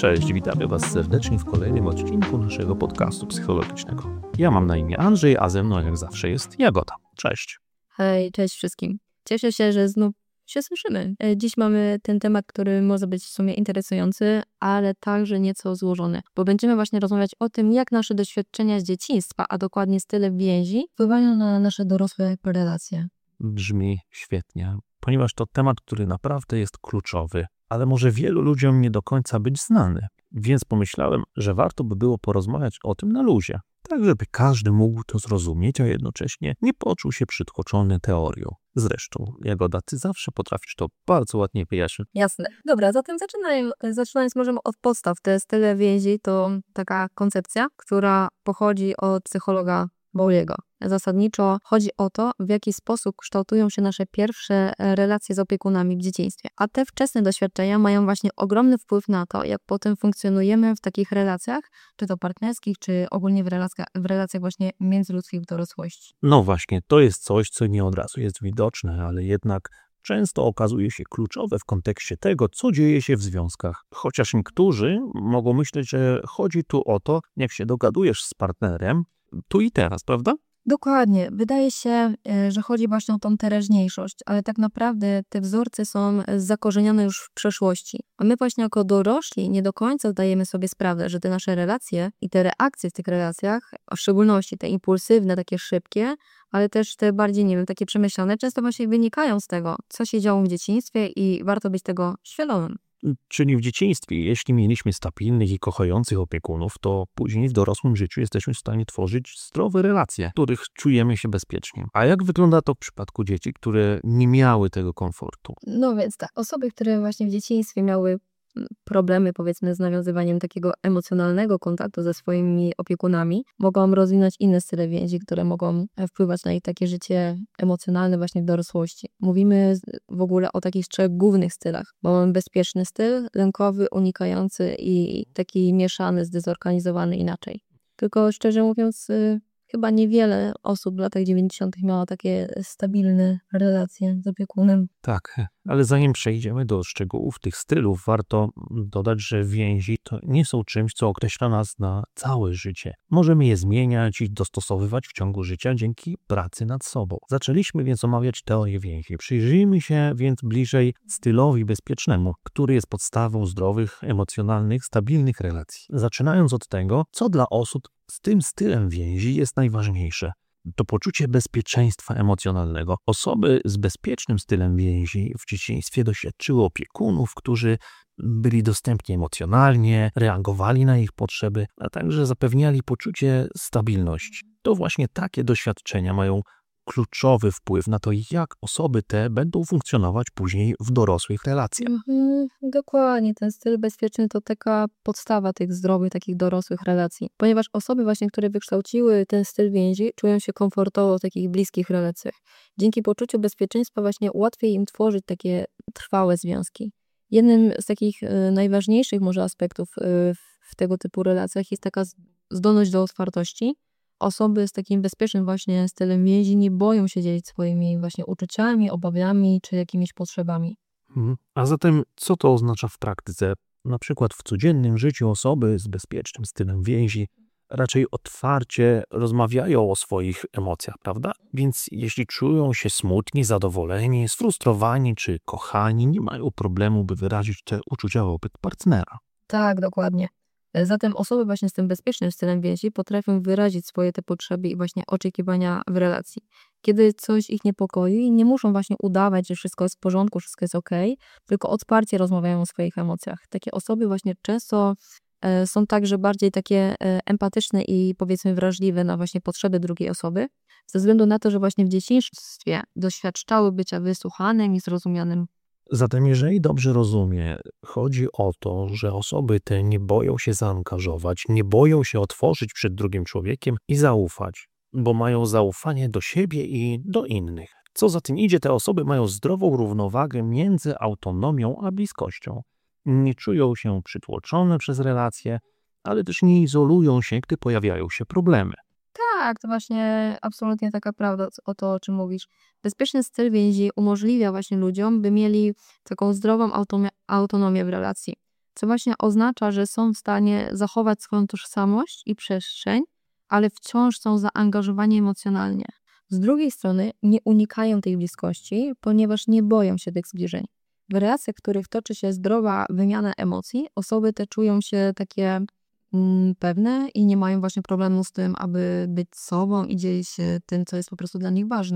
Cześć, witamy Was serdecznie w kolejnym odcinku naszego podcastu psychologicznego. Ja mam na imię Andrzej, a ze mną jak zawsze jest Jagoda. Cześć. Hej, cześć wszystkim. Cieszę się, że znów się słyszymy. Dziś mamy ten temat, który może być w sumie interesujący, ale także nieco złożony, bo będziemy właśnie rozmawiać o tym, jak nasze doświadczenia z dzieciństwa, a dokładnie style więzi, wpływają na nasze dorosłe relacje. Brzmi świetnie, ponieważ to temat, który naprawdę jest kluczowy, ale może wielu ludziom nie do końca być znany. Więc pomyślałem, że warto by było porozmawiać o tym na luzie, tak żeby każdy mógł to zrozumieć, a jednocześnie nie poczuł się przytłoczony teorią. Zresztą, Jagoda, ty zawsze potrafisz to bardzo ładnie wyjaśnić. Jasne. Dobra, zatem zaczynając możemy od podstaw. Te style więzi to taka koncepcja, która pochodzi od psychologa Bowley'ego. Zasadniczo chodzi o to, w jaki sposób kształtują się nasze pierwsze relacje z opiekunami w dzieciństwie. A te wczesne doświadczenia mają właśnie ogromny wpływ na to, jak potem funkcjonujemy w takich relacjach, czy to partnerskich, czy ogólnie w relacjach właśnie międzyludzkich w dorosłości. No właśnie, to jest coś, co nie od razu jest widoczne, ale jednak często okazuje się kluczowe w kontekście tego, co dzieje się w związkach. Chociaż niektórzy mogą myśleć, że chodzi tu o to, jak się dogadujesz z partnerem, tu i teraz, prawda? Dokładnie. Wydaje się, że chodzi właśnie o tą teraźniejszość, ale tak naprawdę te wzorce są zakorzenione już w przeszłości. A my właśnie jako dorośli nie do końca zdajemy sobie sprawę, że te nasze relacje i te reakcje w tych relacjach, a w szczególności te impulsywne, takie szybkie, ale też te bardziej, nie wiem, takie przemyślane, często właśnie wynikają z tego, co się działo w dzieciństwie i warto być tego świadomym. Czyli w dzieciństwie, jeśli mieliśmy stabilnych i kochających opiekunów, to później w dorosłym życiu jesteśmy w stanie tworzyć zdrowe relacje, w których czujemy się bezpiecznie. A jak wygląda to w przypadku dzieci, które nie miały tego komfortu? No więc tak, osoby, które właśnie w dzieciństwie miały problemy, powiedzmy, z nawiązywaniem takiego emocjonalnego kontaktu ze swoimi opiekunami, mogą rozwinąć inne style więzi, które mogą wpływać na ich takie życie emocjonalne właśnie w dorosłości. Mówimy w ogóle o takich 3 głównych stylach, bo mamy bezpieczny styl, lękowy, unikający i taki mieszany, zdezorganizowany inaczej. Tylko szczerze mówiąc, chyba niewiele osób w latach 90. miało takie stabilne relacje z opiekunem. Tak, ale zanim przejdziemy do szczegółów tych stylów, warto dodać, że więzi to nie są czymś, co określa nas na całe życie. Możemy je zmieniać i dostosowywać w ciągu życia dzięki pracy nad sobą. Zaczęliśmy więc omawiać teorię więzi. Przyjrzyjmy się więc bliżej stylowi bezpiecznemu, który jest podstawą zdrowych, emocjonalnych, stabilnych relacji. Zaczynając od tego, co dla osób z tym stylem więzi jest najważniejsze. To poczucie bezpieczeństwa emocjonalnego. Osoby z bezpiecznym stylem więzi w dzieciństwie doświadczyły opiekunów, którzy byli dostępni emocjonalnie, reagowali na ich potrzeby, a także zapewniali poczucie stabilności. To właśnie takie doświadczenia mają kluczowy wpływ na to, jak osoby te będą funkcjonować później w dorosłych relacjach. Dokładnie, ten styl bezpieczny to taka podstawa tych zdrowych, takich dorosłych relacji. Ponieważ osoby właśnie, które wykształciły ten styl więzi, czują się komfortowo w takich bliskich relacjach. Dzięki poczuciu bezpieczeństwa właśnie łatwiej im tworzyć takie trwałe związki. Jednym z takich najważniejszych może aspektów w tego typu relacjach jest taka zdolność do otwartości. Osoby z takim bezpiecznym właśnie stylem więzi nie boją się dzielić swoimi właśnie uczuciami, obawami czy jakimiś potrzebami. A zatem co to oznacza w praktyce? Na przykład w codziennym życiu osoby z bezpiecznym stylem więzi raczej otwarcie rozmawiają o swoich emocjach, prawda? Więc jeśli czują się smutni, zadowoleni, sfrustrowani czy kochani, nie mają problemu, by wyrazić te uczucia wobec partnera. Tak, dokładnie. Zatem osoby właśnie z tym bezpiecznym stylem więzi potrafią wyrazić swoje te potrzeby i właśnie oczekiwania w relacji. Kiedy coś ich niepokoi, nie muszą właśnie udawać, że wszystko jest w porządku, wszystko jest okej, tylko otwarcie rozmawiają o swoich emocjach. Takie osoby właśnie często są także bardziej takie empatyczne i powiedzmy wrażliwe na właśnie potrzeby drugiej osoby, ze względu na to, że właśnie w dzieciństwie doświadczały bycia wysłuchanym i zrozumianym. Zatem jeżeli dobrze rozumiem, chodzi o to, że osoby te nie boją się zaangażować, nie boją się otworzyć przed drugim człowiekiem i zaufać, bo mają zaufanie do siebie i do innych. Co za tym idzie, te osoby mają zdrową równowagę między autonomią a bliskością. Nie czują się przytłoczone przez relacje, ale też nie izolują się, gdy pojawiają się problemy. Tak, to właśnie absolutnie taka prawda o to, o czym mówisz. Bezpieczny styl więzi umożliwia właśnie ludziom, by mieli taką zdrową autonomię w relacji. co właśnie oznacza, że są w stanie zachować swoją tożsamość i przestrzeń, ale wciąż są zaangażowani emocjonalnie. Z drugiej strony nie unikają tej bliskości, ponieważ nie boją się tych zbliżeń. W relacjach, w których toczy się zdrowa wymiana emocji, osoby te czują się takie pewne i nie mają właśnie problemu z tym, aby być sobą i dzielić się tym, co jest po prostu dla nich ważne.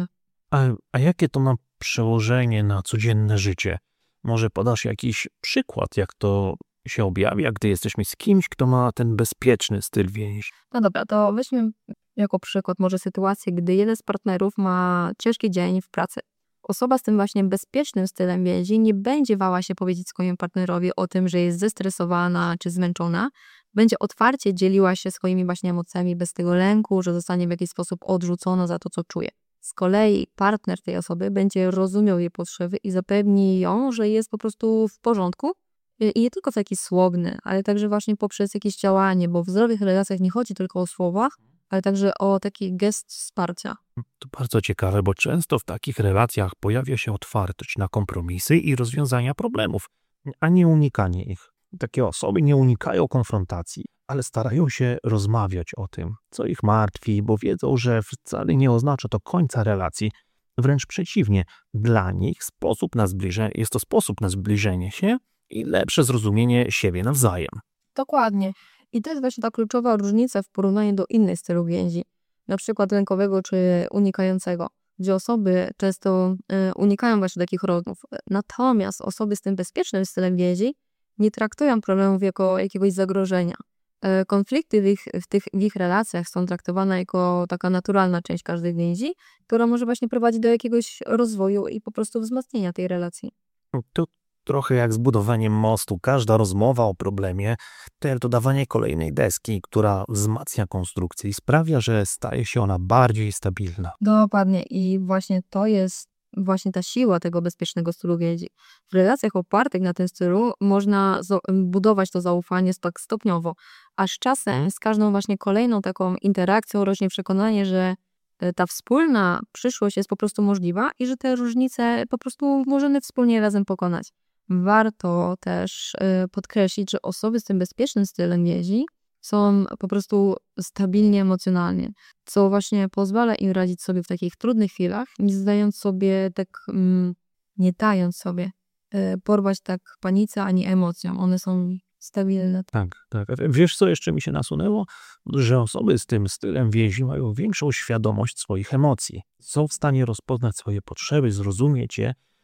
A jakie to ma przełożenie na codzienne życie? Może podasz jakiś przykład, jak to się objawia, gdy jesteśmy z kimś, kto ma ten bezpieczny styl więzi? No dobra, to weźmy jako przykład może sytuację, gdy jeden z partnerów ma ciężki dzień w pracy. Osoba z tym właśnie bezpiecznym stylem więzi nie będzie bała się powiedzieć swojemu partnerowi o tym, że jest zestresowana czy zmęczona. Będzie otwarcie dzieliła się swoimi właśnie emocjami bez tego lęku, że zostanie w jakiś sposób odrzucona za to, co czuje. Z kolei partner tej osoby będzie rozumiał jej potrzeby i zapewni ją, że jest po prostu w porządku. I nie tylko w taki słowny, ale także właśnie poprzez jakieś działanie, bo w zdrowych relacjach nie chodzi tylko o słowach, ale także o taki gest wsparcia. To bardzo ciekawe, bo często w takich relacjach pojawia się otwartość na kompromisy i rozwiązania problemów, a nie unikanie ich. Takie osoby nie unikają konfrontacji, ale starają się rozmawiać o tym, co ich martwi, bo wiedzą, że wcale nie oznacza to końca relacji. Wręcz przeciwnie, dla nich jest to sposób na zbliżenie się i lepsze zrozumienie siebie nawzajem. Dokładnie. I to jest właśnie ta kluczowa różnica w porównaniu do innych stylów więzi, na przykład lękowego czy unikającego, gdzie osoby często unikają właśnie takich rozmów. Natomiast osoby z tym bezpiecznym stylem więzi nie traktują problemów jako jakiegoś zagrożenia. Konflikty w ich relacjach są traktowane jako taka naturalna część każdej więzi, która może właśnie prowadzić do jakiegoś rozwoju i po prostu wzmocnienia tej relacji. To trochę jak z budowaniem mostu. Każda rozmowa o problemie to jak dodawanie kolejnej deski, która wzmacnia konstrukcję i sprawia, że staje się ona bardziej stabilna. Dokładnie. I właśnie to jest właśnie ta siła tego bezpiecznego stylu więzi. W relacjach opartych na tym stylu można budować to zaufanie tak stopniowo, a z czasem, z każdą właśnie kolejną taką interakcją rośnie przekonanie, że ta wspólna przyszłość jest po prostu możliwa i że te różnice po prostu możemy wspólnie razem pokonać. Warto też podkreślić, że osoby z tym bezpiecznym stylem więzi są po prostu stabilnie emocjonalnie, co właśnie pozwala im radzić sobie w takich trudnych chwilach, nie dając sobie porwać tak panice ani emocjom. One są stabilne. Tak. Wiesz, co jeszcze mi się nasunęło? Że osoby z tym stylem więzi mają większą świadomość swoich emocji. Są w stanie rozpoznać swoje potrzeby, zrozumieć,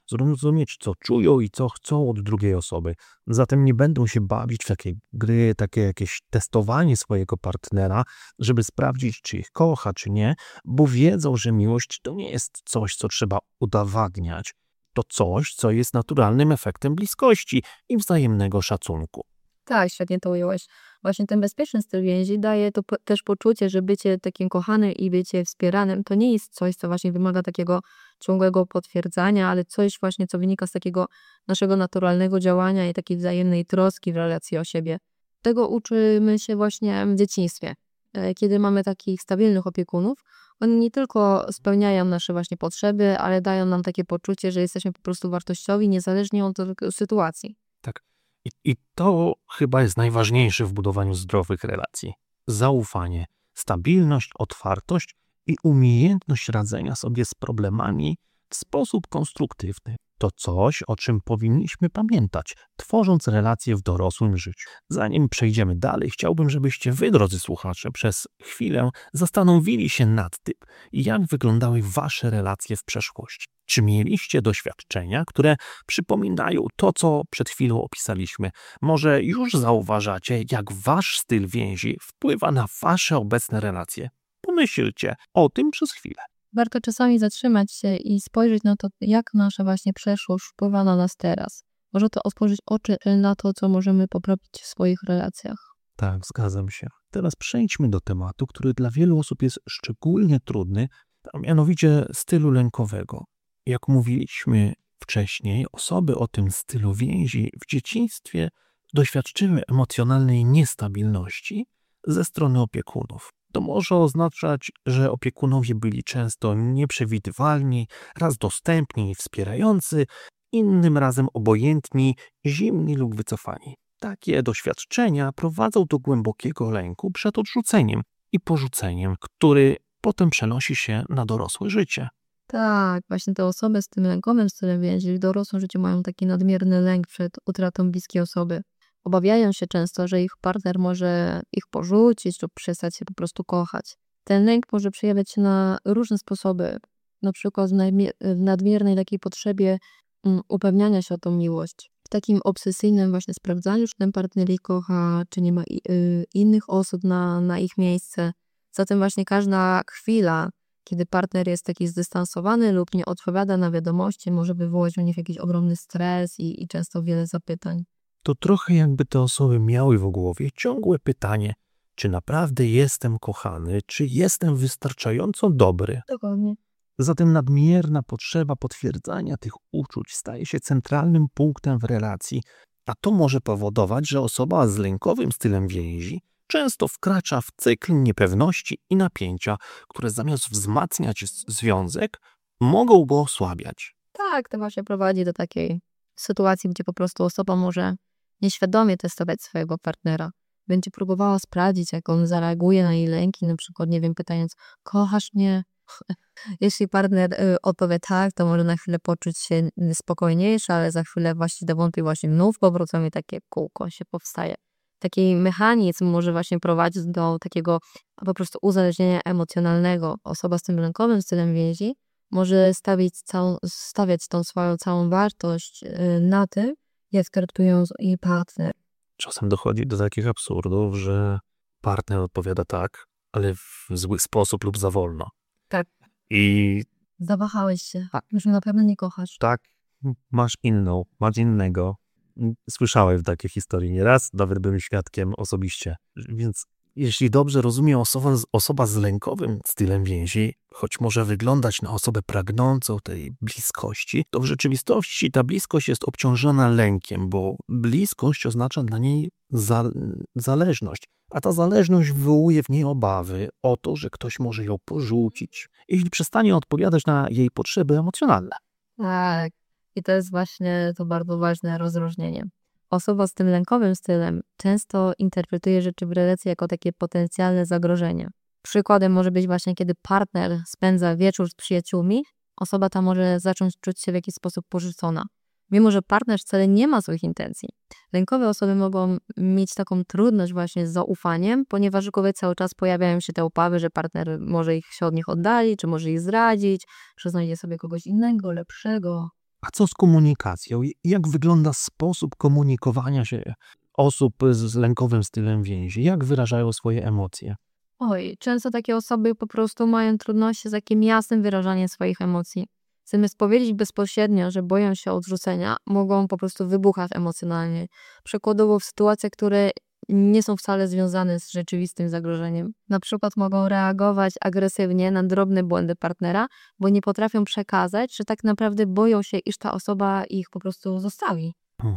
co czują i co chcą od drugiej osoby. Zatem nie będą się bawić w takie gry, takie jakieś testowanie swojego partnera, żeby sprawdzić, czy ich kocha, czy nie, bo wiedzą, że miłość to nie jest coś, co trzeba udowadniać. To coś, co jest naturalnym efektem bliskości i wzajemnego szacunku. Tak, świetnie to ująłeś. Właśnie ten bezpieczny styl więzi daje to też poczucie, że bycie takim kochanym i bycie wspieranym to nie jest coś, co właśnie wymaga takiego ciągłego potwierdzania, ale coś właśnie, co wynika z takiego naszego naturalnego działania i takiej wzajemnej troski w relacji o siebie. Tego uczymy się właśnie w dzieciństwie. Kiedy mamy takich stabilnych opiekunów, oni nie tylko spełniają nasze właśnie potrzeby, ale dają nam takie poczucie, że jesteśmy po prostu wartościowi, niezależnie od sytuacji. Tak. I to chyba jest najważniejsze w budowaniu zdrowych relacji. Zaufanie, stabilność, otwartość i umiejętność radzenia sobie z problemami w sposób konstruktywny. To coś, o czym powinniśmy pamiętać, tworząc relacje w dorosłym życiu. Zanim przejdziemy dalej, chciałbym, żebyście wy, drodzy słuchacze, przez chwilę zastanowili się nad tym, jak wyglądały wasze relacje w przeszłości. Czy mieliście doświadczenia, które przypominają to, co przed chwilą opisaliśmy? Może już zauważacie, jak wasz styl więzi wpływa na wasze obecne relacje? Pomyślcie o tym przez chwilę. Warto czasami zatrzymać się i spojrzeć na to, jak nasza właśnie przeszłość wpływa na nas teraz. Może to otworzyć oczy na to, co możemy poprawić w swoich relacjach. Tak, zgadzam się. Teraz przejdźmy do tematu, który dla wielu osób jest szczególnie trudny, a mianowicie stylu lękowego. Jak mówiliśmy wcześniej, osoby o tym stylu więzi w dzieciństwie doświadczyły emocjonalnej niestabilności ze strony opiekunów. To może oznaczać, że opiekunowie byli często nieprzewidywalni, raz dostępni i wspierający, innym razem obojętni, zimni lub wycofani. Takie doświadczenia prowadzą do głębokiego lęku przed odrzuceniem i porzuceniem, który potem przenosi się na dorosłe życie. Tak, właśnie te osoby z tym lękowym stylem więzi w dorosłym życiu mają taki nadmierny lęk przed utratą bliskiej osoby. Obawiają się często, że ich partner może ich porzucić lub przestać się po prostu kochać. Ten lęk może przejawiać się na różne sposoby, na przykład w nadmiernej takiej potrzebie upewniania się o tą miłość. W takim obsesyjnym właśnie sprawdzaniu, czy ten partner ich kocha, czy nie ma innych osób na ich miejsce. Zatem właśnie każda chwila, kiedy partner jest taki zdystansowany lub nie odpowiada na wiadomości, może wywołać u nich jakiś ogromny stres i często wiele zapytań. To trochę jakby te osoby miały w głowie ciągłe pytanie, czy naprawdę jestem kochany, czy jestem wystarczająco dobry. Dokładnie. Zatem nadmierna potrzeba potwierdzania tych uczuć staje się centralnym punktem w relacji, a to może powodować, że osoba z lękowym stylem więzi często wkracza w cykl niepewności i napięcia, które zamiast wzmacniać związek, mogą go osłabiać. Tak, to właśnie prowadzi do takiej sytuacji, gdzie po prostu osoba może nieświadomie testować swojego partnera. Będzie próbowała sprawdzić, jak on zareaguje na jej lęki, na przykład, nie wiem, pytając, kochasz mnie? Jeśli partner odpowie tak, to może na chwilę poczuć się spokojniejszy, ale za chwilę właśnie do wątpliwości znów powrócą i takie kółko się powstaje. Taki mechanizm może właśnie prowadzić do takiego po prostu uzależnienia emocjonalnego. Osoba z tym lękowym stylem więzi może stawiać tą swoją całą wartość na tym, jak traktuje jej partner. Czasem dochodzi do takich absurdów, że partner odpowiada tak, ale w zły sposób lub za wolno. Tak. I Zawahałeś się, już mnie na pewno nie kochasz. tak, masz innego. Słyszałem takie historie nieraz, nawet byłem świadkiem osobiście. Więc jeśli dobrze rozumiem, osoba z lękowym stylem więzi, choć może wyglądać na osobę pragnącą tej bliskości, to w rzeczywistości ta bliskość jest obciążona lękiem, bo bliskość oznacza dla niej zależność. A ta zależność wywołuje w niej obawy o to, że ktoś może ją porzucić, jeśli przestanie odpowiadać na jej potrzeby emocjonalne. Tak. I to jest właśnie to bardzo ważne rozróżnienie. Osoba z tym lękowym stylem często interpretuje rzeczy w relacji jako takie potencjalne zagrożenie. Przykładem może być właśnie, kiedy partner spędza wieczór z przyjaciółmi, osoba ta może zacząć czuć się w jakiś sposób porzucona. Mimo że partner wcale nie ma złych intencji. Lękowe osoby mogą mieć taką trudność właśnie z zaufaniem, ponieważ w głowie cały czas pojawiają się te obawy, że partner może się od nich oddalić, czy może ich zdradzić, że znajdzie sobie kogoś innego, lepszego. A co z komunikacją? Jak wygląda sposób komunikowania się osób z lękowym stylem więzi? Jak wyrażają swoje emocje? Oj, często takie osoby po prostu mają trudności z takim jasnym wyrażaniem swoich emocji. Zamiast powiedzieć bezpośrednio, że boją się odrzucenia, mogą po prostu wybuchać emocjonalnie. Przykładowo w sytuacjach, które nie są wcale związane z rzeczywistym zagrożeniem. Na przykład mogą reagować agresywnie na drobne błędy partnera, bo nie potrafią przekazać, że tak naprawdę boją się, iż ta osoba ich po prostu zostawi.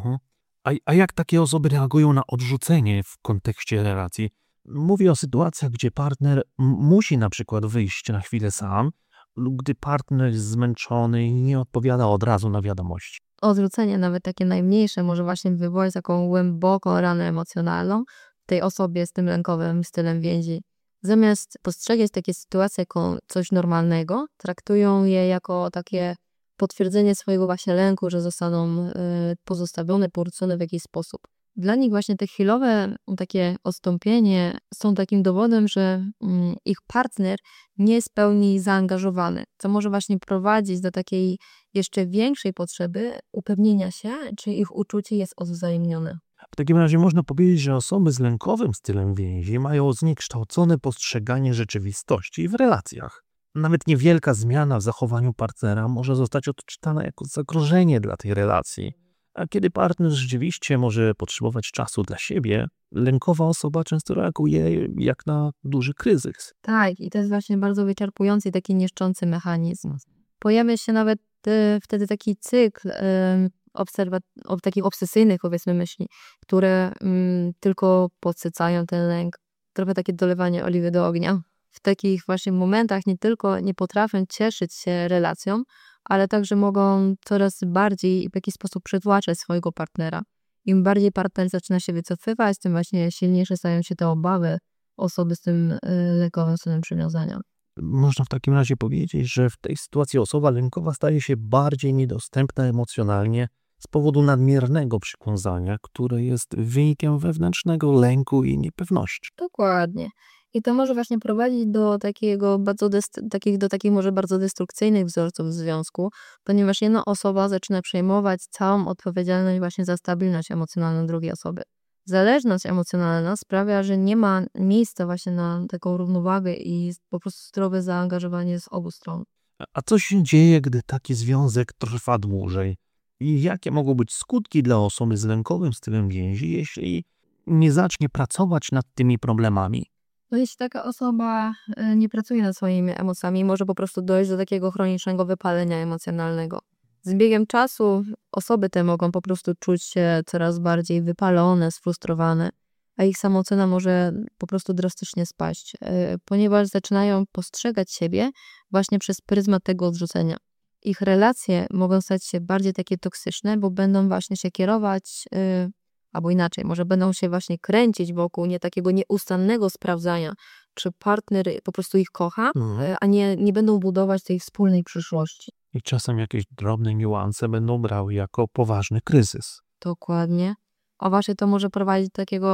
A jak takie osoby reagują na odrzucenie w kontekście relacji? Mówię o sytuacjach, gdzie partner musi na przykład wyjść na chwilę sam, lub gdy partner jest zmęczony i nie odpowiada od razu na wiadomości. Odrzucenie, nawet takie najmniejsze, może właśnie wywołać taką głęboką ranę emocjonalną w tej osobie z tym lękowym stylem więzi. Zamiast postrzegać takie sytuacje jako coś normalnego, traktują je jako takie potwierdzenie swojego właśnie lęku, że zostaną pozostawione, porzucone w jakiś sposób. Dla nich właśnie te chwilowe takie odstąpienie są takim dowodem, że ich partner nie jest w pełni zaangażowany, co może właśnie prowadzić do takiej jeszcze większej potrzeby upewnienia się, czy ich uczucie jest odwzajemnione. W takim razie można powiedzieć, że osoby z lękowym stylem więzi mają zniekształcone postrzeganie rzeczywistości w relacjach. Nawet niewielka zmiana w zachowaniu partnera może zostać odczytana jako zagrożenie dla tej relacji. A kiedy partner rzeczywiście może potrzebować czasu dla siebie, lękowa osoba często reaguje jak na duży kryzys. Tak, i to jest właśnie bardzo wyczerpujący i taki niszczący mechanizm. Pojawia się nawet wtedy taki cykl takich obsesyjnych, powiedzmy, myśli, które tylko podsycają ten lęk. Trochę takie dolewanie oliwy do ognia. W takich właśnie momentach nie tylko nie potrafią cieszyć się relacją, ale także mogą coraz bardziej w jakiś sposób przytłaczać swojego partnera. Im bardziej partner zaczyna się wycofywać, tym właśnie silniejsze stają się te obawy osoby z tym lękowym stylem przywiązania. Można w takim razie powiedzieć, że w tej sytuacji osoba lękowa staje się bardziej niedostępna emocjonalnie z powodu nadmiernego przywiązania, które jest wynikiem wewnętrznego lęku i niepewności. Dokładnie. I to może właśnie prowadzić do takich może bardzo destrukcyjnych wzorców w związku, ponieważ jedna osoba zaczyna przejmować całą odpowiedzialność właśnie za stabilność emocjonalną drugiej osoby. Zależność emocjonalna sprawia, że nie ma miejsca właśnie na taką równowagę i po prostu zdrowe zaangażowanie z obu stron. A co się dzieje, gdy taki związek trwa dłużej? I jakie mogą być skutki dla osoby z lękowym stylem więzi, jeśli nie zacznie pracować nad tymi problemami? No jeśli taka osoba nie pracuje nad swoimi emocjami, może po prostu dojść do takiego chronicznego wypalenia emocjonalnego. Z biegiem czasu osoby te mogą po prostu czuć się coraz bardziej wypalone, sfrustrowane, a ich samoocena może po prostu drastycznie spaść, ponieważ zaczynają postrzegać siebie właśnie przez pryzmat tego odrzucenia. Ich relacje mogą stać się bardziej takie toksyczne, bo będą właśnie się kierować, albo inaczej, może będą się właśnie kręcić wokół takiego nieustannego sprawdzania, czy partner po prostu ich kocha, a nie będą budować tej wspólnej przyszłości. I czasem jakieś drobne niuanse będą brały jako poważny kryzys. Dokładnie. A właśnie to może prowadzić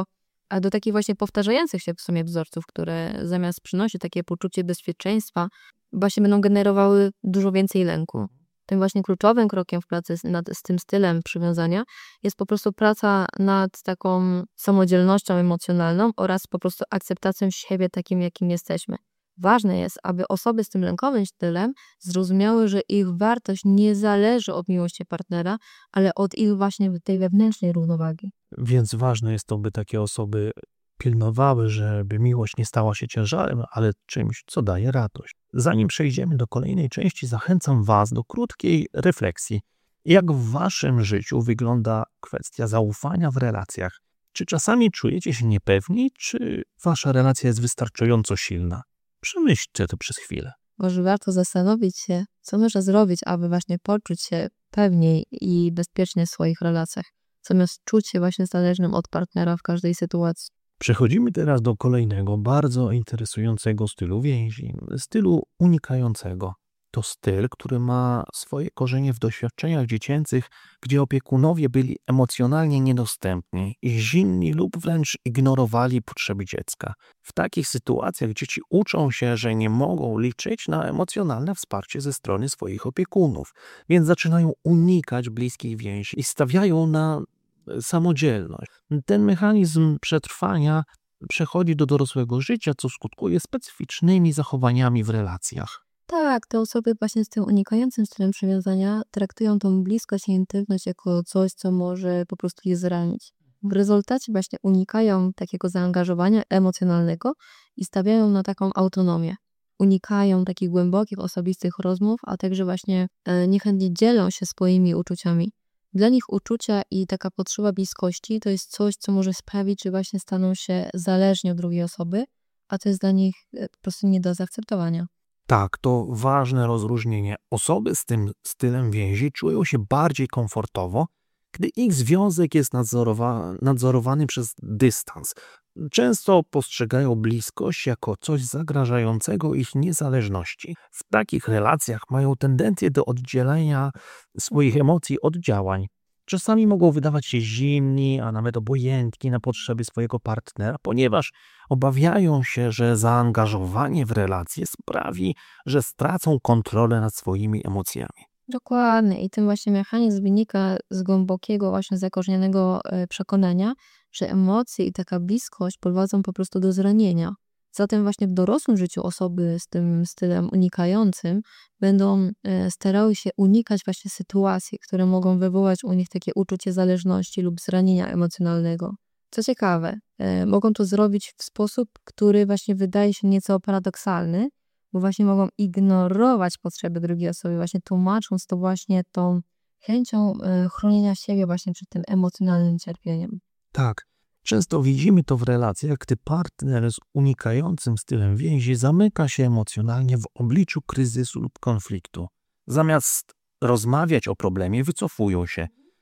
do takich właśnie powtarzających się w sumie wzorców, które zamiast przynosić takie poczucie bezpieczeństwa, właśnie będą generowały dużo więcej lęku. Tym właśnie kluczowym krokiem w pracy z tym stylem przywiązania jest po prostu praca nad taką samodzielnością emocjonalną oraz po prostu akceptacją siebie takim, jakim jesteśmy. Ważne jest, aby osoby z tym lękowym stylem zrozumiały, że ich wartość nie zależy od miłości partnera, ale od ich właśnie tej wewnętrznej równowagi. Więc ważne jest to, by takie osoby pilnowały, żeby miłość nie stała się ciężarem, ale czymś, co daje radość. Zanim przejdziemy do kolejnej części, zachęcam Was do krótkiej refleksji. Jak w Waszym życiu wygląda kwestia zaufania w relacjach? Czy czasami czujecie się niepewni, czy Wasza relacja jest wystarczająco silna? Przemyślcie to przez chwilę. Może warto zastanowić się, co można zrobić, aby właśnie poczuć się pewniej i bezpiecznie w swoich relacjach, zamiast czuć się właśnie zależnym od partnera w każdej sytuacji. Przechodzimy teraz do kolejnego, bardzo interesującego stylu więzi, stylu unikającego. To styl, który ma swoje korzenie w doświadczeniach dziecięcych, gdzie opiekunowie byli emocjonalnie niedostępni i zimni lub wręcz ignorowali potrzeby dziecka. W takich sytuacjach dzieci uczą się, że nie mogą liczyć na emocjonalne wsparcie ze strony swoich opiekunów, więc zaczynają unikać bliskich więzi i stawiają na samodzielność. Ten mechanizm przetrwania przechodzi do dorosłego życia, co skutkuje specyficznymi zachowaniami w relacjach. Tak, te osoby właśnie z tym unikającym stylem przywiązania traktują tą bliskość i intymność jako coś, co może po prostu je zranić. W rezultacie właśnie unikają takiego zaangażowania emocjonalnego i stawiają na taką autonomię. Unikają takich głębokich, osobistych rozmów, a także właśnie niechętnie dzielą się swoimi uczuciami. Dla nich uczucia i taka potrzeba bliskości to jest coś, co może sprawić, że właśnie staną się zależni od drugiej osoby, a to jest dla nich po prostu nie do zaakceptowania. Tak, to ważne rozróżnienie. Osoby z tym stylem więzi czują się bardziej komfortowo, gdy ich związek jest nadzorowany przez dystans. Często postrzegają bliskość jako coś zagrażającego ich niezależności. W takich relacjach mają tendencję do oddzielenia swoich emocji od działań. Czasami mogą wydawać się zimni, a nawet obojętni na potrzeby swojego partnera, ponieważ obawiają się, że zaangażowanie w relacje sprawi, że stracą kontrolę nad swoimi emocjami. Dokładnie. I ten właśnie mechanizm wynika z głębokiego właśnie zakorzenionego przekonania, że emocje i taka bliskość prowadzą po prostu do zranienia. Zatem właśnie w dorosłym życiu osoby z tym stylem unikającym będą starały się unikać właśnie sytuacji, które mogą wywołać u nich takie uczucie zależności lub zranienia emocjonalnego. Co ciekawe, mogą to zrobić w sposób, który właśnie wydaje się nieco paradoksalny, bo właśnie mogą ignorować potrzeby drugiej osoby, właśnie tłumacząc to właśnie tą chęcią chronienia siebie właśnie przed tym emocjonalnym cierpieniem. Tak, często widzimy to w relacjach, gdy partner z unikającym stylem więzi zamyka się emocjonalnie w obliczu kryzysu lub konfliktu. Zamiast rozmawiać o problemie, wycofują się.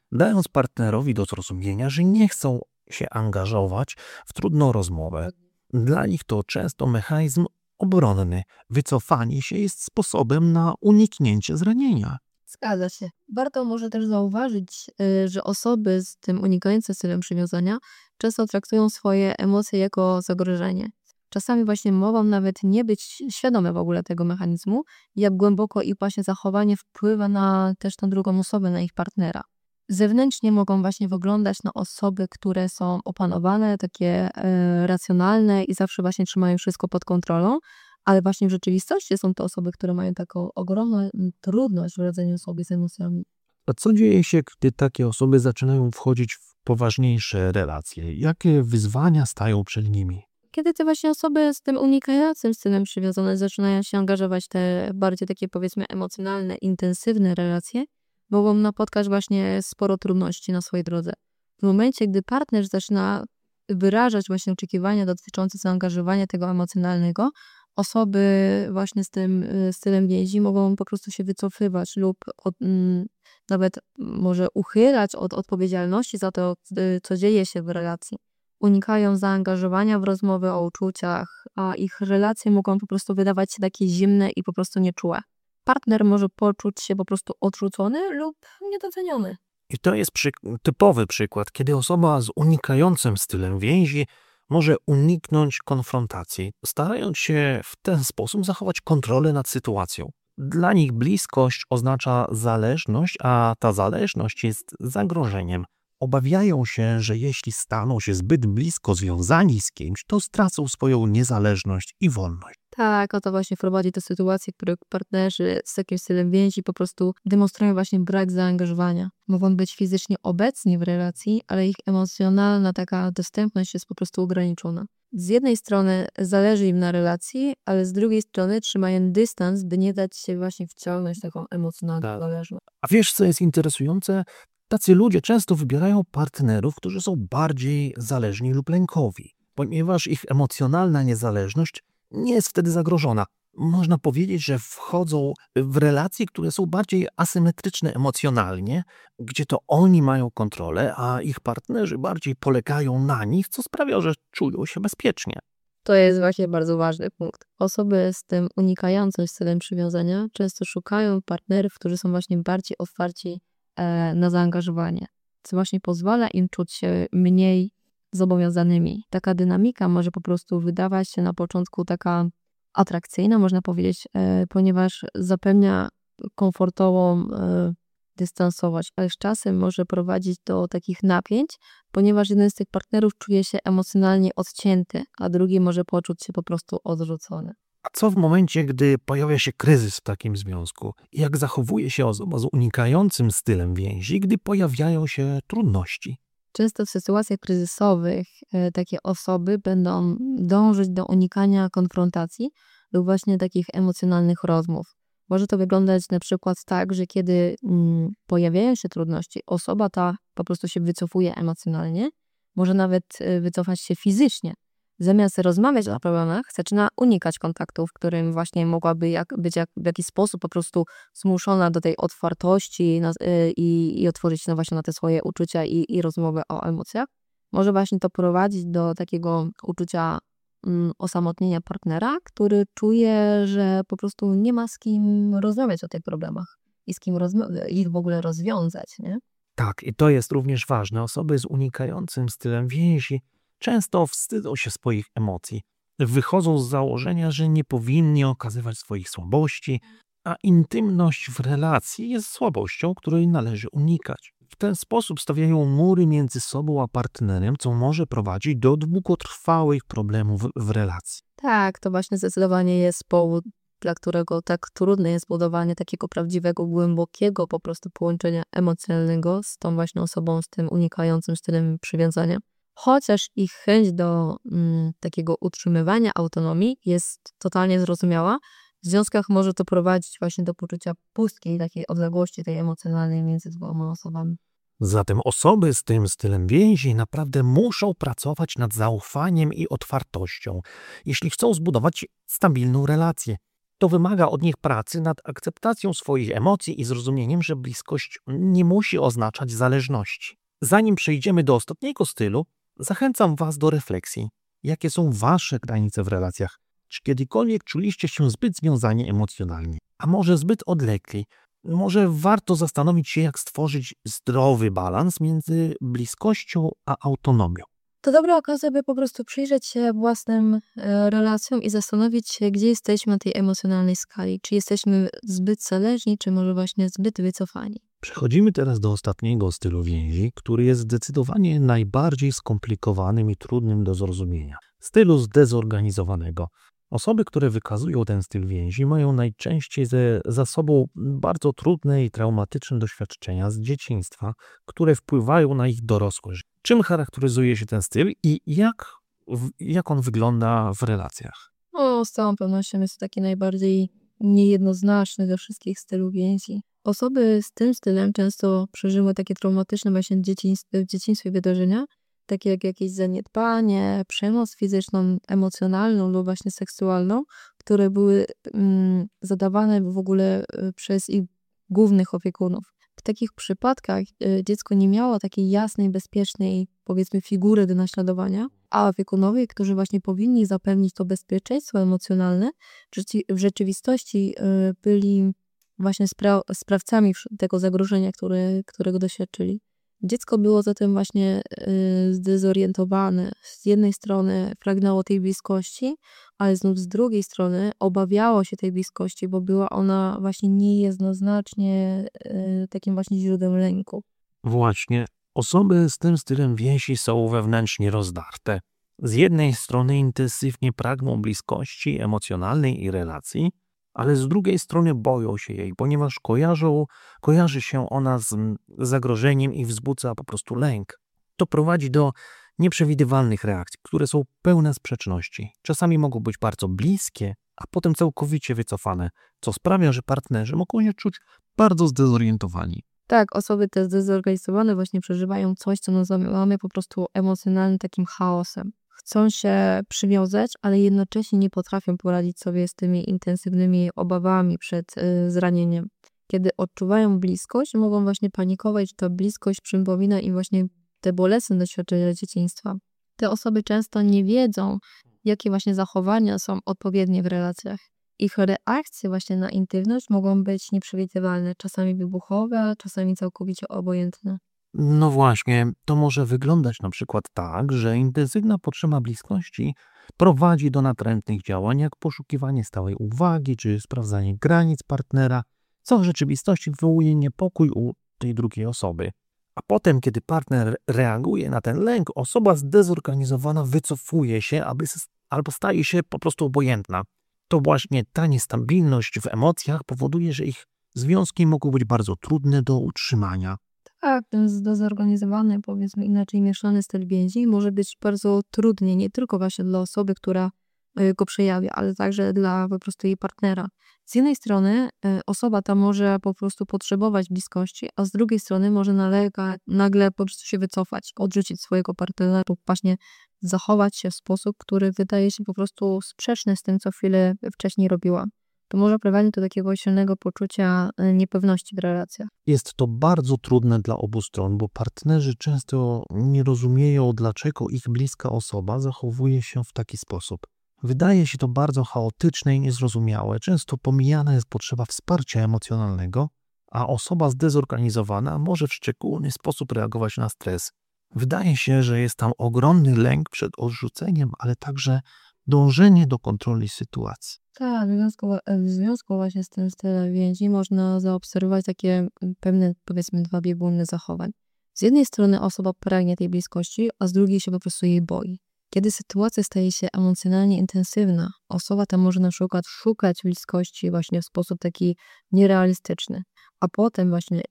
dając partnerowi do zrozumienia, że nie chcą się angażować w trudną rozmowę. Dla nich to często mechanizm obronny. Wycofanie się jest sposobem na uniknięcie zranienia. Zgadza się. Warto może też zauważyć, że osoby z tym unikające stylem przywiązania często traktują swoje emocje jako zagrożenie. Czasami właśnie mogą nawet nie być świadome w ogóle tego mechanizmu, jak głęboko ich właśnie zachowanie wpływa na też tą drugą osobę, na ich partnera. Zewnętrznie mogą właśnie wyglądać na osoby, które są opanowane, takie racjonalne i zawsze właśnie trzymają wszystko pod kontrolą, ale właśnie w rzeczywistości są to osoby, które mają taką ogromną trudność w radzeniu sobie z emocjami. A co dzieje się, gdy takie osoby zaczynają wchodzić w poważniejsze relacje? Jakie wyzwania stają przed nimi? Kiedy te właśnie osoby z tym unikającym stylem przywiązane zaczynają się angażować w te bardziej takie powiedzmy emocjonalne, intensywne relacje, mogą napotkać właśnie sporo trudności na swojej drodze. W momencie, gdy partner zaczyna wyrażać właśnie oczekiwania dotyczące zaangażowania tego emocjonalnego, osoby właśnie z tym stylem więzi mogą po prostu się wycofywać lub nawet może uchylać od odpowiedzialności za to, co dzieje się w relacji. Unikają zaangażowania w rozmowy o uczuciach, a ich relacje mogą po prostu wydawać się takie zimne i po prostu nieczułe. Partner może poczuć się po prostu odrzucony lub niedoceniony. I to jest typowy przykład, kiedy osoba z unikającym stylem więzi może uniknąć konfrontacji, starając się w ten sposób zachować kontrolę nad sytuacją. Dla nich bliskość oznacza zależność, a ta zależność jest zagrożeniem. Obawiają się, że jeśli staną się zbyt blisko związani z kimś, to stracą swoją niezależność i wolność. Tak, o to właśnie prowadzi do sytuacji, w których partnerzy z takim stylem więzi po prostu demonstrują właśnie brak zaangażowania. Mogą być fizycznie obecni w relacji, ale ich emocjonalna taka dostępność jest po prostu ograniczona. Z jednej strony zależy im na relacji, ale z drugiej strony trzymają dystans, by nie dać się właśnie wciągnąć w taką emocjonalną zależność. A wiesz, co jest interesujące? Tacy ludzie często wybierają partnerów, którzy są bardziej zależni lub lękowi, ponieważ ich emocjonalna niezależność nie jest wtedy zagrożona. Można powiedzieć, że wchodzą w relacje, które są bardziej asymetryczne emocjonalnie, gdzie to oni mają kontrolę, a ich partnerzy bardziej polegają na nich, co sprawia, że czują się bezpiecznie. To jest właśnie bardzo ważny punkt. Osoby z tym unikającym stylem przywiązania często szukają partnerów, którzy są właśnie bardziej otwarci na zaangażowanie, co właśnie pozwala im czuć się mniej zobowiązanymi. Taka dynamika może po prostu wydawać się na początku taka atrakcyjna, można powiedzieć, ponieważ zapewnia komfortową dystansowość, ale z czasem może prowadzić do takich napięć, ponieważ jeden z tych partnerów czuje się emocjonalnie odcięty, a drugi może poczuć się po prostu odrzucony. A co w momencie, gdy pojawia się kryzys w takim związku? Jak zachowuje się osoba z unikającym stylem więzi, gdy pojawiają się trudności? Często w sytuacjach kryzysowych takie osoby będą dążyć do unikania konfrontacji lub właśnie takich emocjonalnych rozmów. Może to wyglądać na przykład tak, że kiedy pojawiają się trudności, osoba ta po prostu się wycofuje emocjonalnie, może nawet wycofać się fizycznie. Zamiast rozmawiać o problemach, zaczyna unikać kontaktu, w którym właśnie mogłaby być w jakiś sposób po prostu zmuszona do tej otwartości i otworzyć się właśnie na te swoje uczucia i rozmowę o emocjach. Może właśnie to prowadzić do takiego uczucia osamotnienia partnera, który czuje, że po prostu nie ma z kim rozmawiać o tych problemach i z kim ich w ogóle rozwiązać, nie? Tak, i to jest również ważne. Osoby z unikającym stylem więzi często wstydzą się swoich emocji. Wychodzą z założenia, że nie powinni okazywać swoich słabości, a intymność w relacji jest słabością, której należy unikać. W ten sposób stawiają mury między sobą a partnerem, co może prowadzić do długotrwałych problemów w relacji. Tak, to właśnie zdecydowanie jest powód, dla którego tak trudne jest budowanie takiego prawdziwego, głębokiego po prostu połączenia emocjonalnego z tą właśnie osobą z tym unikającym stylem przywiązania. Chociaż ich chęć do takiego utrzymywania autonomii jest totalnie zrozumiała, w związkach może to prowadzić właśnie do poczucia pustki, takiej odległości tej emocjonalnej między dwoma osobami. Zatem osoby z tym stylem więzi naprawdę muszą pracować nad zaufaniem i otwartością, jeśli chcą zbudować stabilną relację. To wymaga od nich pracy nad akceptacją swoich emocji i zrozumieniem, że bliskość nie musi oznaczać zależności. Zanim przejdziemy do ostatniego stylu, zachęcam Was do refleksji. Jakie są Wasze granice w relacjach? Czy kiedykolwiek czuliście się zbyt związani emocjonalnie? A może zbyt odlegli? Może warto zastanowić się, jak stworzyć zdrowy balans między bliskością a autonomią. To dobra okazja, by po prostu przyjrzeć się własnym relacjom i zastanowić się, gdzie jesteśmy na tej emocjonalnej skali. Czy jesteśmy zbyt zależni, czy może właśnie zbyt wycofani. Przechodzimy teraz do ostatniego stylu więzi, który jest zdecydowanie najbardziej skomplikowanym i trudnym do zrozumienia. Stylu zdezorganizowanego. Osoby, które wykazują ten styl więzi, mają najczęściej za sobą bardzo trudne i traumatyczne doświadczenia z dzieciństwa, które wpływają na ich dorosłe życie. Czym charakteryzuje się ten styl i jak on wygląda w relacjach? Z całą pewnością jest to taki najbardziej niejednoznaczny ze wszystkich stylów więzi. Osoby z tym stylem często przeżyły takie traumatyczne właśnie w dzieciństwie wydarzenia, takie jak jakieś zaniedbanie, przemoc fizyczną, emocjonalną lub właśnie seksualną, które były zadawane w ogóle przez ich głównych opiekunów. W takich przypadkach dziecko nie miało takiej jasnej, bezpiecznej, powiedzmy, figury do naśladowania, a opiekunowie, którzy właśnie powinni zapewnić to bezpieczeństwo emocjonalne, w rzeczywistości byli właśnie sprawcami tego zagrożenia, którego doświadczyli. Dziecko było zatem właśnie zdezorientowane. Z jednej strony pragnęło tej bliskości, ale znów z drugiej strony obawiało się tej bliskości, bo była ona właśnie niejednoznacznie takim właśnie źródłem lęku. Właśnie, osoby z tym stylem więzi są wewnętrznie rozdarte. Z jednej strony intensywnie pragną bliskości emocjonalnej i relacji, ale z drugiej strony boją się jej, ponieważ kojarzy się ona z zagrożeniem i wzbudza po prostu lęk. To prowadzi do nieprzewidywalnych reakcji, które są pełne sprzeczności. Czasami mogą być bardzo bliskie, a potem całkowicie wycofane, co sprawia, że partnerzy mogą się czuć bardzo zdezorientowani. Tak, osoby te zdezorganizowane właśnie przeżywają coś, co nazywamy po prostu emocjonalnym takim chaosem. Chcą się przywiązać, ale jednocześnie nie potrafią poradzić sobie z tymi intensywnymi obawami przed zranieniem. Kiedy odczuwają bliskość, mogą właśnie panikować, że ta bliskość przypomina im właśnie te bolesne doświadczenia dzieciństwa. Te osoby często nie wiedzą, jakie właśnie zachowania są odpowiednie w relacjach. Ich reakcje właśnie na intymność mogą być nieprzewidywalne, czasami wybuchowe, czasami całkowicie obojętne. No właśnie, to może wyglądać na przykład tak, że intensywna potrzeba bliskości prowadzi do natrętnych działań, jak poszukiwanie stałej uwagi czy sprawdzanie granic partnera, co w rzeczywistości wywołuje niepokój u tej drugiej osoby. A potem, kiedy partner reaguje na ten lęk, osoba zdezorganizowana wycofuje się albo staje się po prostu obojętna. To właśnie ta niestabilność w emocjach powoduje, że ich związki mogą być bardzo trudne do utrzymania. Tak, ten zdezorganizowany, powiedzmy inaczej mieszany styl więzi może być bardzo trudny, nie tylko właśnie dla osoby, która go przejawia, ale także dla po prostu jej partnera. Z jednej strony osoba ta może po prostu potrzebować bliskości, a z drugiej strony może nagle po prostu się wycofać, odrzucić swojego partnera lub właśnie zachować się w sposób, który wydaje się po prostu sprzeczny z tym, co chwilę wcześniej robiła. To może prowadzić do takiego silnego poczucia niepewności w relacjach. Jest to bardzo trudne dla obu stron, bo partnerzy często nie rozumieją, dlaczego ich bliska osoba zachowuje się w taki sposób. Wydaje się to bardzo chaotyczne i niezrozumiałe. Często pomijana jest potrzeba wsparcia emocjonalnego, a osoba zdezorganizowana może w szczególny sposób reagować na stres. Wydaje się, że jest tam ogromny lęk przed odrzuceniem, ale także dążenie do kontroli sytuacji. Tak, w związku właśnie z tym stylem więzi można zaobserwować takie pewne, powiedzmy, dwa bieguny zachowań. Z jednej strony osoba pragnie tej bliskości, a z drugiej się po prostu jej boi. Kiedy sytuacja staje się emocjonalnie intensywna, osoba ta może na przykład szukać bliskości właśnie w sposób taki nierealistyczny, a potem właśnie,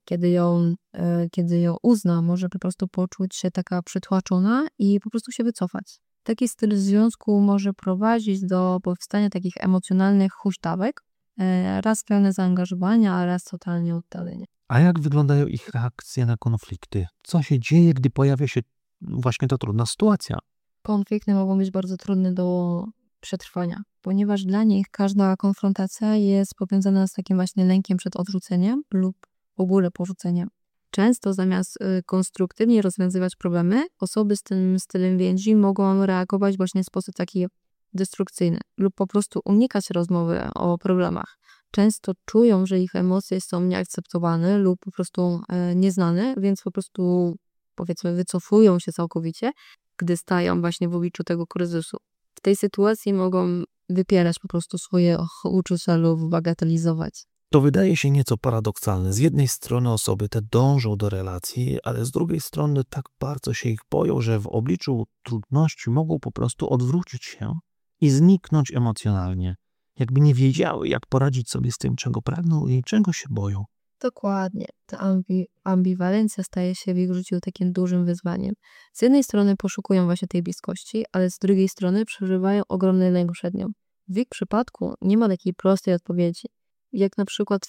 kiedy ją uzna, może po prostu poczuć się taka przytłaczona i po prostu się wycofać. Taki styl związku może prowadzić do powstania takich emocjonalnych huśtawek, raz pełne zaangażowania, a raz totalnie oddalenia. A jak wyglądają ich reakcje na konflikty? Co się dzieje, gdy pojawia się właśnie ta trudna sytuacja? Konflikty mogą być bardzo trudne do przetrwania, ponieważ dla nich każda konfrontacja jest powiązana z takim właśnie lękiem przed odrzuceniem lub w ogóle porzuceniem. Często zamiast konstruktywnie rozwiązywać problemy, osoby z tym stylem więzi mogą reagować właśnie w sposób taki destrukcyjny lub po prostu unikać rozmowy o problemach. Często czują, że ich emocje są nieakceptowane lub po prostu nieznane, więc po prostu powiedzmy wycofują się całkowicie, gdy stają właśnie w obliczu tego kryzysu. W tej sytuacji mogą wypierać po prostu swoje uczucia lub bagatelizować. To wydaje się nieco paradoksalne. Z jednej strony osoby te dążą do relacji, ale z drugiej strony tak bardzo się ich boją, że w obliczu trudności mogą po prostu odwrócić się i zniknąć emocjonalnie. Jakby nie wiedziały, jak poradzić sobie z tym, czego pragną i czego się boją. Dokładnie. Ta ambiwalencja staje się w ich życiu takim dużym wyzwaniem. Z jednej strony poszukują właśnie tej bliskości, ale z drugiej strony przeżywają ogromny lęk przed nią. W ich przypadku nie ma takiej prostej odpowiedzi, jak na przykład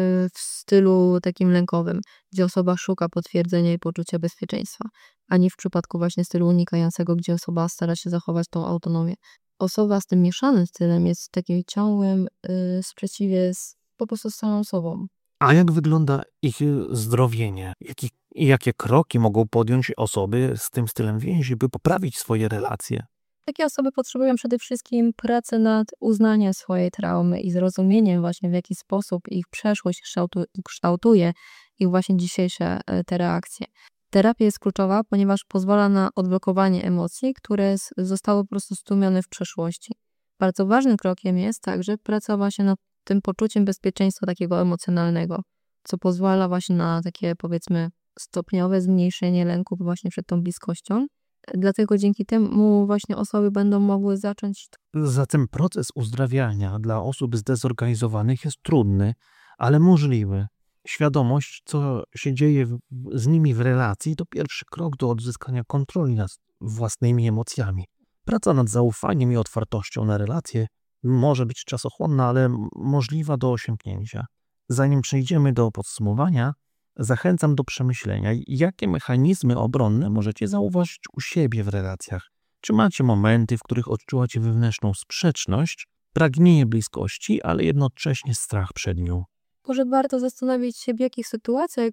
w stylu takim lękowym, gdzie osoba szuka potwierdzenia i poczucia bezpieczeństwa, ani w przypadku właśnie stylu unikającego, gdzie osoba stara się zachować tą autonomię. Osoba z tym mieszanym stylem jest w takim ciągłym sprzeciwie po prostu z samą sobą. A jak wygląda ich zdrowienie? Jakie kroki mogą podjąć osoby z tym stylem więzi, by poprawić swoje relacje? Takie osoby potrzebują przede wszystkim pracy nad uznaniem swojej traumy i zrozumieniem właśnie, w jaki sposób ich przeszłość kształtuje ich właśnie dzisiejsze te reakcje. Terapia jest kluczowa, ponieważ pozwala na odblokowanie emocji, które zostały po prostu stłumione w przeszłości. Bardzo ważnym krokiem jest także praca właśnie nad tym poczuciem bezpieczeństwa takiego emocjonalnego, co pozwala właśnie na takie powiedzmy stopniowe zmniejszenie lęku właśnie przed tą bliskością. Dlatego dzięki temu właśnie osoby będą mogły zacząć. Zatem proces uzdrawiania dla osób zdezorganizowanych jest trudny, ale możliwy. Świadomość, co się dzieje z nimi w relacji, to pierwszy krok do odzyskania kontroli nad własnymi emocjami. Praca nad zaufaniem i otwartością na relacje może być czasochłonna, ale możliwa do osiągnięcia. Zanim przejdziemy do podsumowania, zachęcam do przemyślenia, jakie mechanizmy obronne możecie zauważyć u siebie w relacjach. Czy macie momenty, w których odczuwacie wewnętrzną sprzeczność, pragnienie bliskości, ale jednocześnie strach przed nią? Może warto zastanowić się, w jakich sytuacjach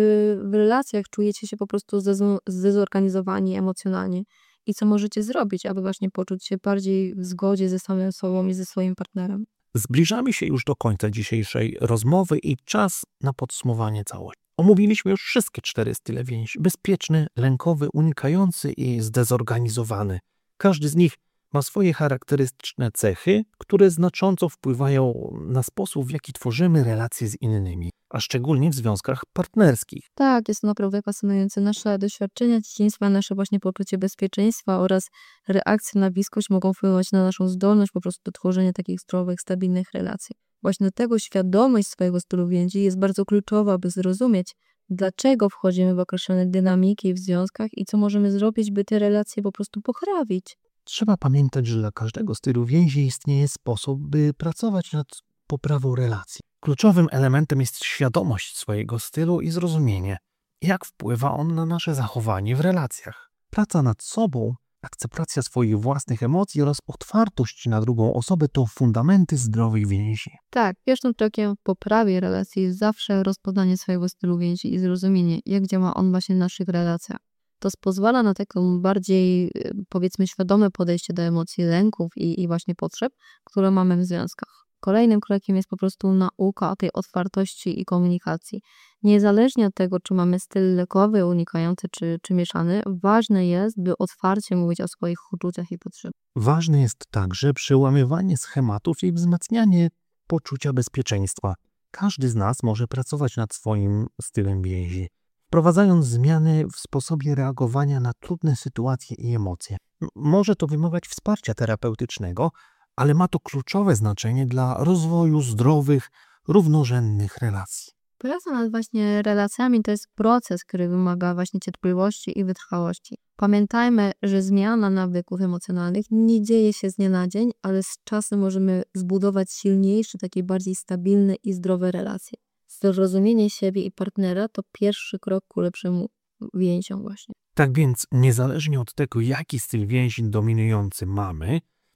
w relacjach czujecie się po prostu zdezorganizowani emocjonalnie i co możecie zrobić, aby właśnie poczuć się bardziej w zgodzie ze samym sobą i ze swoim partnerem. Zbliżamy się już do końca dzisiejszej rozmowy i czas na podsumowanie całości. Omówiliśmy już wszystkie 4 style więzi. Bezpieczny, lękowy, unikający i zdezorganizowany. Każdy z nich ma swoje charakterystyczne cechy, które znacząco wpływają na sposób, w jaki tworzymy relacje z innymi, a szczególnie w związkach partnerskich. Tak, jest to naprawdę fascynujące. Nasze doświadczenia dzieciństwa, nasze właśnie poczucie bezpieczeństwa oraz reakcje na bliskość mogą wpływać na naszą zdolność po prostu do tworzenia takich zdrowych, stabilnych relacji. Właśnie dlatego świadomość swojego stylu więzi jest bardzo kluczowa, aby zrozumieć, dlaczego wchodzimy w określone dynamiki w związkach i co możemy zrobić, by te relacje po prostu poprawić. Trzeba pamiętać, że dla każdego stylu więzi istnieje sposób, by pracować nad poprawą relacji. Kluczowym elementem jest świadomość swojego stylu i zrozumienie, jak wpływa on na nasze zachowanie w relacjach. Praca nad sobą, akceptacja swoich własnych emocji oraz otwartość na drugą osobę to fundamenty zdrowych więzi. Tak, pierwszym krokiem w poprawie relacji jest zawsze rozpoznanie swojego stylu więzi i zrozumienie, jak działa on właśnie w naszych relacjach. To pozwala na taką bardziej, powiedzmy, świadome podejście do emocji, lęków i właśnie potrzeb, które mamy w związkach. Kolejnym krokiem jest po prostu nauka o tej otwartości i komunikacji. Niezależnie od tego, czy mamy styl lękowy, unikający czy mieszany, ważne jest, by otwarcie mówić o swoich uczuciach i potrzebach. Ważne jest także przełamywanie schematów i wzmacnianie poczucia bezpieczeństwa. Każdy z nas może pracować nad swoim stylem więzi, wprowadzając zmiany w sposobie reagowania na trudne sytuacje i emocje. Może to wymagać wsparcia terapeutycznego, ale ma to kluczowe znaczenie dla rozwoju zdrowych, równorzędnych relacji. Praca nad właśnie relacjami to jest proces, który wymaga właśnie cierpliwości i wytrwałości. Pamiętajmy, że zmiana nawyków emocjonalnych nie dzieje się z dnia na dzień, ale z czasem możemy zbudować silniejsze, takie bardziej stabilne i zdrowe relacje. Zrozumienie siebie i partnera to pierwszy krok ku lepszemu więziom właśnie. Tak więc, niezależnie od tego, jaki styl więzi dominujący mamy,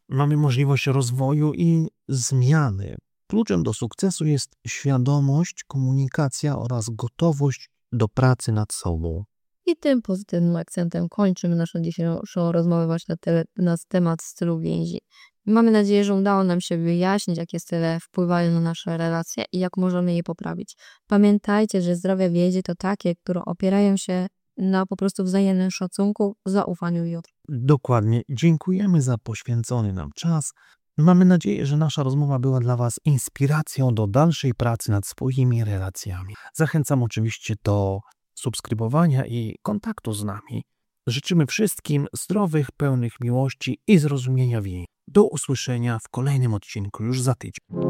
mamy możliwość rozwoju i zmiany. Kluczem do sukcesu jest świadomość, komunikacja oraz gotowość do pracy nad sobą. I tym pozytywnym akcentem kończymy naszą dzisiejszą rozmowę właśnie na temat stylu więzi. Mamy nadzieję, że udało nam się wyjaśnić, jakie style wpływają na nasze relacje i jak możemy je poprawić. Pamiętajcie, że zdrowe więzi to takie, które opierają się na po prostu wzajemnym szacunku, zaufaniu i odrzuceniu. Dokładnie. Dziękujemy za poświęcony nam czas. Mamy nadzieję, że nasza rozmowa była dla Was inspiracją do dalszej pracy nad swoimi relacjami. Zachęcam oczywiście do subskrybowania i kontaktu z nami. Życzymy wszystkim zdrowych, pełnych miłości i zrozumienia więzi. Do usłyszenia w kolejnym odcinku już za tydzień.